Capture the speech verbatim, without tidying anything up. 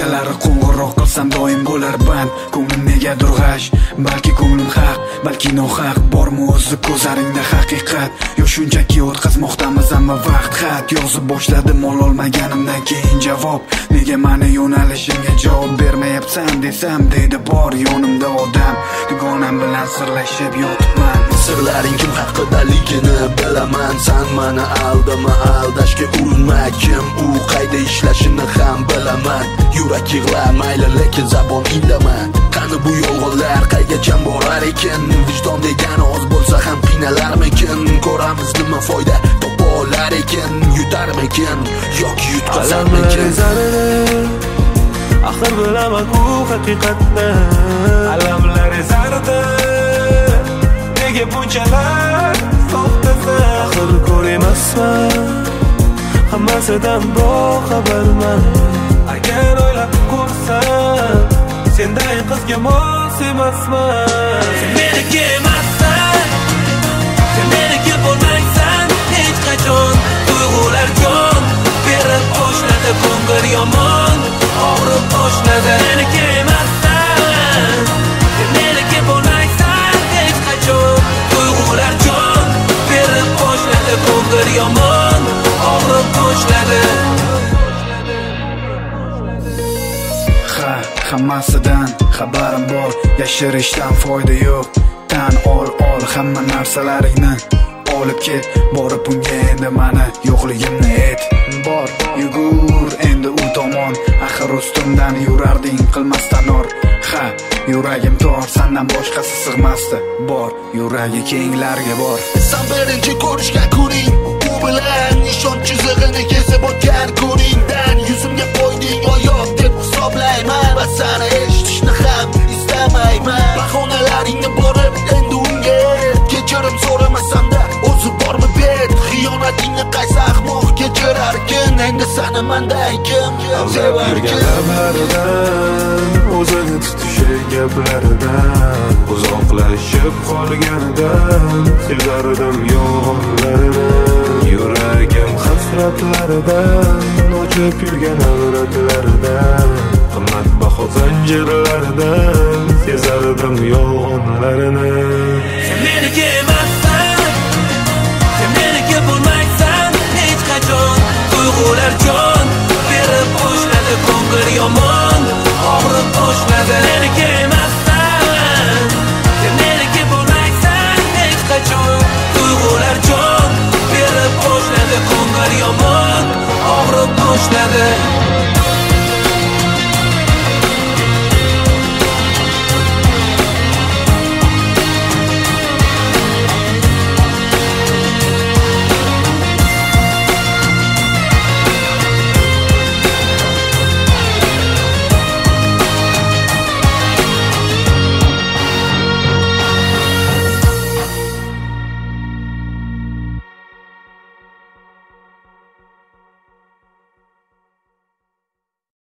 kechalari qo'ng'iroq qilsam doim bo'lar band. Ko'nglim negadir g'ash, balki ko'nglim haq, balki nohaq. Bormi o'zi ko'zlaringda haqiqat, yo shunchaki o'tkazmoqdamiz hamma vaqt? Xat yozib boshladim ololmaganimdan keyin javob. Nega mani yo'nalishimga javob bermayapsan desam, deydi bor yonimda odam. Dugonam bilan sirlashib yotibman. Sirlaring kim haqidaligini bilaman. San mani aldama, aldashga urinma. Kim u qayda ishlashini ham bilaman. Yurak yig'lamayli lekin zabon indama. Qani bu yolg'onlar qaygacha borar ekan? Vijdon degan oz bo'lsa ham qiynalarmikin? Ko'ramiz nima foyda topa olar ekan? Yutarmikin yoki yutqazarmikin? Axir bilaman u haqiqatni. Alamlar ezardi, nega bunchalar soxtasan? Axir ko'rmasman, hammasidan boxabarman. Agar o'ylab ko'rsam, senday qizga mos emasman. Sen meniki emassan, sen meniki bo'lmaysan hech qachon. Tuyg'ular jon berib boshladi, ko'ngil yomon og'rib boshladi. Meniki emassan, sen meniki bo'lmaysan hech qachon. Tuyg'ular jon berib boshladi, ko'ngil yomon og'rib boshladi. Ha, hammasidan xabarim bor, yashirishdan foyda yo'q. Tan ol, ol hamma narsalaringni olib ket. Borib unga endi mani yo'qligimni ayt. Bor, yugur endi u tomon. Axir ustimdan yurarding qilmasdan or. Ha, yuragim tor, sandan boshqasi sig'masdi. Bor, yuragi kenglarga bor. San birinchi ko'rishgan kuning, u bilan nishon chizig'ini kesib o'tgan kuningdan yuzimga qo'yding oyoq deb hisoblayman va seni eshitishni ham istamayman. Bahonalaringni borib endi unga kechirim so'ramasam-da o'zi bormi bet? Xiyonatingni qaysi ahmoq kechirarkin? Endi seni manday kim sevarkin? Lablaridan o'zini tutishi gaplaridan uzoqlashib qolganidan sezardim yolg'onlarini. Yuragim hasratlaridan ochib yurgan avratlaridan qimmatbaho zanjirlaridan sezardim yolg'onlarini. Sen meniki